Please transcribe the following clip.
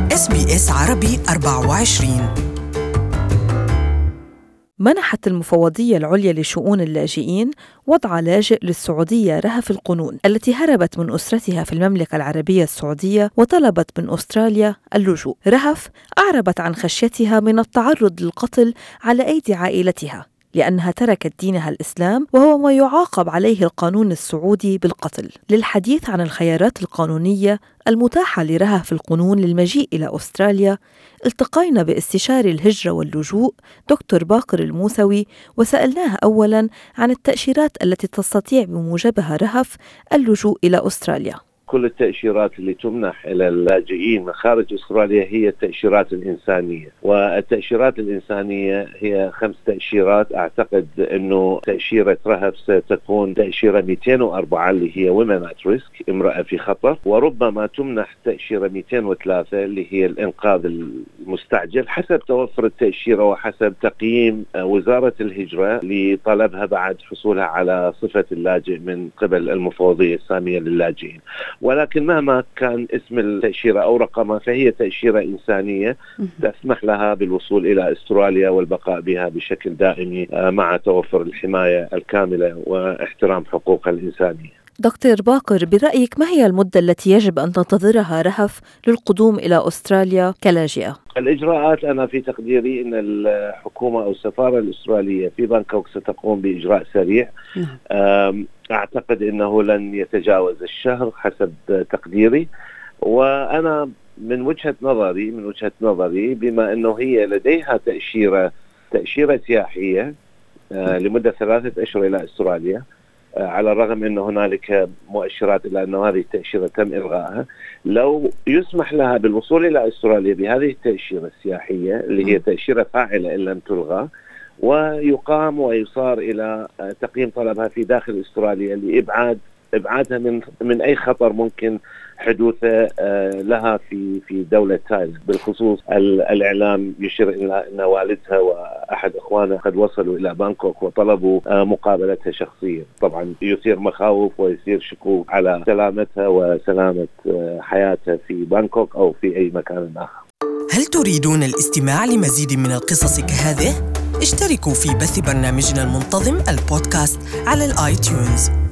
SBS عربي 24. منحت المفوضية العليا لشؤون اللاجئين وضع لاجئ للسعودية رهف القنون التي هربت من أسرتها في المملكة العربية السعودية وطلبت من أستراليا اللجوء. رهف أعربت عن خشيتها من التعرض للقتل على أيدي عائلتها لأنها تركت دينها الإسلام، وهو ما يعاقب عليه القانون السعودي بالقتل. للحديث عن الخيارات القانونية المتاحة لرهف القنون للمجيء إلى أستراليا، التقينا باستشاري الهجرة واللجوء دكتور باقر الموسوي، وسألناه أولاً عن التأشيرات التي تستطيع بموجبها رهف اللجوء إلى أستراليا. كل التأشيرات اللي تمنح إلى اللاجئين من خارج أستراليا هي التأشيرات الإنسانية، والتأشيرات الإنسانية هي 5 تأشيرات. أعتقد أنه تأشيرة رهف ستكون تأشيرة 204 اللي هي Women at Risk، امرأة في خطر، وربما تمنح تأشيرة 203 اللي هي الإنقاذ المستعجل، حسب توفر التأشيرة وحسب تقييم وزارة الهجرة لطلبها بعد حصولها على صفة اللاجئ من قبل المفوضية السامية للاجئين. ولكن مهما كان اسم التأشيرة أو رقمها فهي تأشيرة إنسانية تسمح لها بالوصول إلى أستراليا والبقاء بها بشكل دائمي مع توفر الحماية الكاملة واحترام حقوقها الإنسانية. دكتور باقر، برأيك ما هي المدة التي يجب أن تنتظرها رهف للقدوم إلى أستراليا كلاجئة؟ الإجراءات، أنا في تقديري أن الحكومة أو السفارة الأسترالية في بانكوك ستقوم بإجراء سريع. أعتقد أنه لن يتجاوز الشهر حسب تقديري. وأنا من وجهة نظري بما أنه هي لديها تأشيرة سياحية لمدة 3 أشهر إلى أستراليا، على الرغم أن هنالك مؤشرات إلى أن هذه التأشيرة تم إلغائها، لو يسمح لها بالوصول إلى أستراليا بهذه التأشيرة السياحية اللي هي تأشيرة فاعلة إن لم تلغى، ويقام ويصار إلى تقييم طلبها في داخل أستراليا لإبعادها من أي خطر ممكن حدوثه لها في دولة تايلاند. بالخصوص الإعلام يشير إلى أن والدها وأحد إخوانها قد وصلوا إلى بانكوك وطلبوا مقابلتها شخصيا. طبعا يثير مخاوف ويثير شكوك على سلامتها وسلامة حياتها في بانكوك أو في أي مكان آخر. هل تريدون الاستماع لمزيد من القصص كهذه؟ اشتركوا في بث برنامجنا المنتظم البودكاست على الآيتيونز.